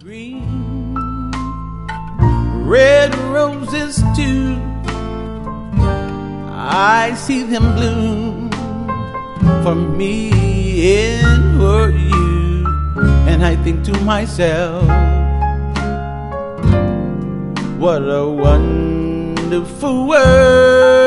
green, red roses too. I see them bloom for me and for you, and I think to myself, what a wonderful world.